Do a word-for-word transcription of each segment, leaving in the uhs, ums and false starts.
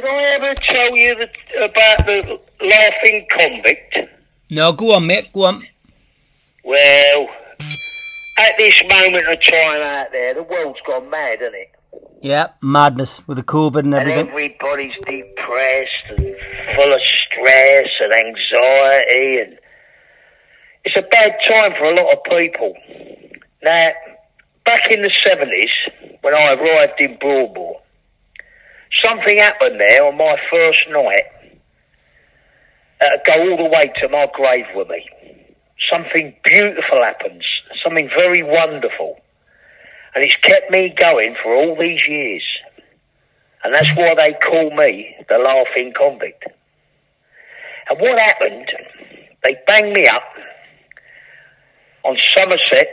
did I ever tell you that, about the laughing convict? No, go on, mate, go on. Well, at this moment of time out there, the world's gone mad, hasn't it? Yeah, madness with the COVID and everything. And everybody's depressed and full of stress and anxiety, and it's a bad time for a lot of people. Now, back in the seventies, when I arrived in Broadmoor, something happened there on my first night that'll go all the way to my grave with me. Something beautiful happens, something very wonderful. And it's kept me going for all these years. And that's why they call me the laughing convict. And what happened, they banged me up on Somerset,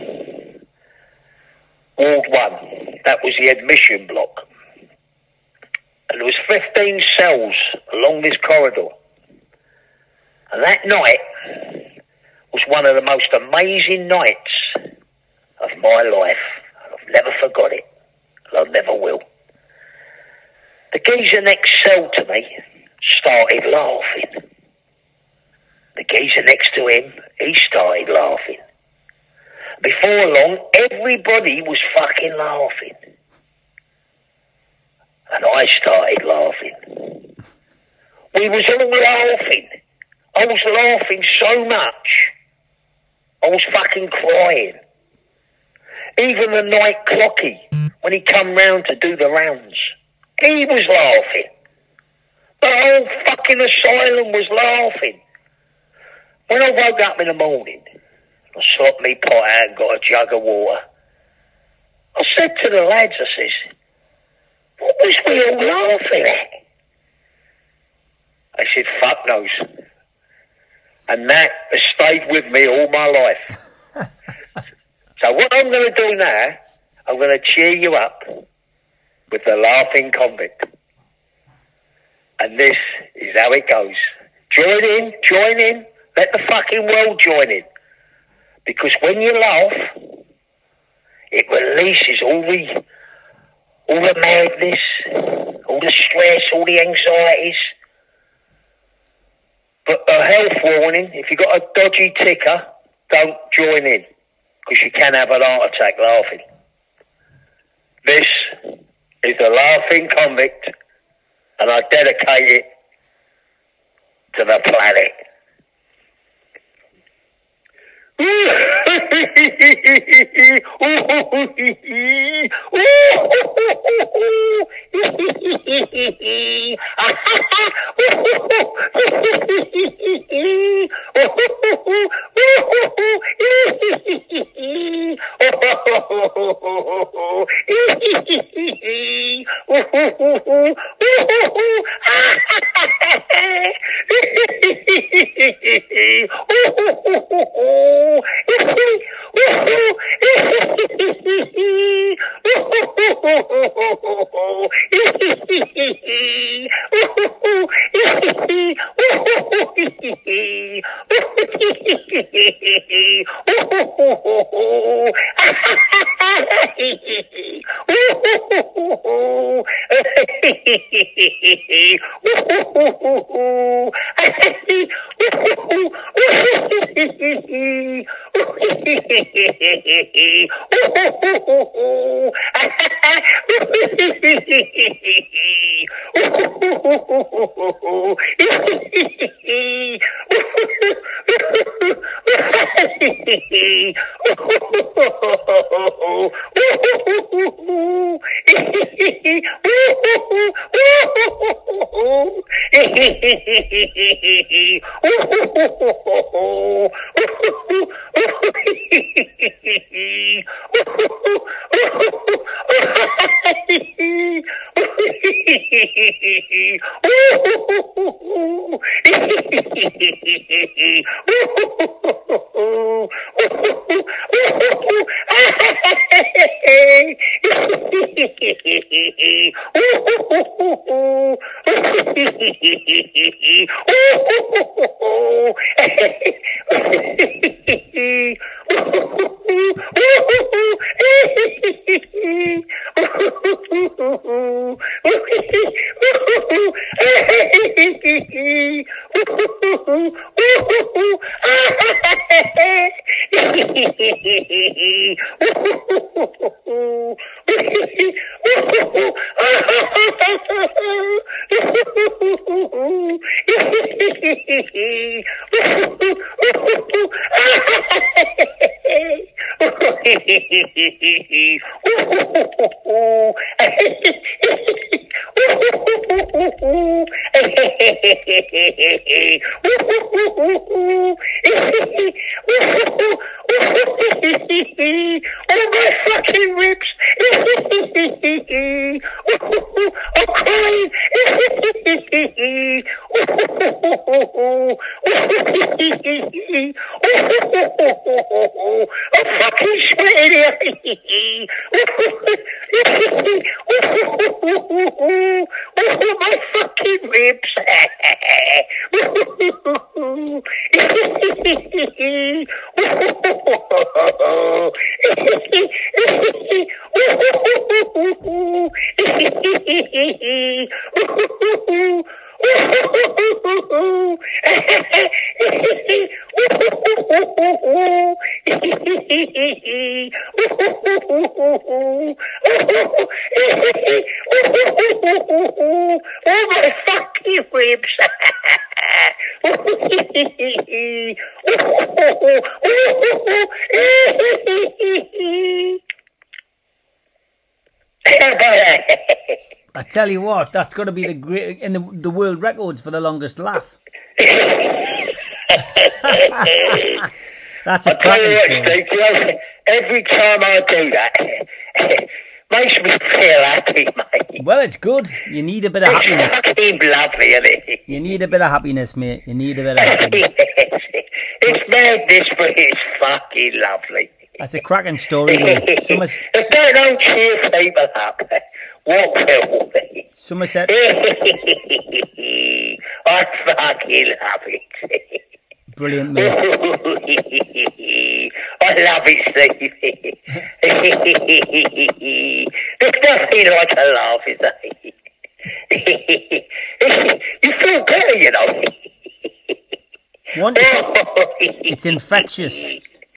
Ward one. That was the admission block. And there was fifteen cells along this corridor. And that night was one of the most amazing nights of my life. I've never forgot it, and I never will. The geezer next cell to me started laughing. The geezer next to him, he started laughing. Before long, everybody was fucking laughing. And I started laughing. We was all laughing. I was laughing so much, I was fucking crying. Even the night clocky, when he come round to do the rounds, he was laughing. The whole fucking asylum was laughing. When I woke up in the morning, I slopped me pot out and got a jug of water. I said to the lads, I says, what was we all laughing at? They said, fuck knows. And that has stayed with me all my life. So what I'm going to do now, I'm going to cheer you up with the laughing convict. And this is how it goes. Join in, join in, let the fucking world join in. Because when you laugh, it releases all the, all the madness, all the stress, all the anxieties. But a health warning, if you've got a dodgy ticker, don't join in. Because you can have an heart attack laughing. This is the laughing convict, and I dedicate it to the planet. Oh, my fucking ribs. I'm crying. I'm fucking sweating here. Oh, my fucking ribs. Oh, my fucking ribs. I tell you what, that's got to be the great in the the world records for the longest laugh. That's a I tell you cracking what, story. Steve, you know, every time I do that, makes me feel happy, mate. Well, it's good. You need a bit of happiness. It's fucking lovely, isn't it? You need a bit of happiness, mate. You need a bit of happiness. Yes. It's madness, but it's fucking lovely. That's a cracking story, though. Somer- If they don't cheer people up, what will we? Somerset, I fucking love it. brilliant, mate. I love it, Stevie. There's nothing like a laugh, is there? You feel better, you know. One, it's, it's infectious.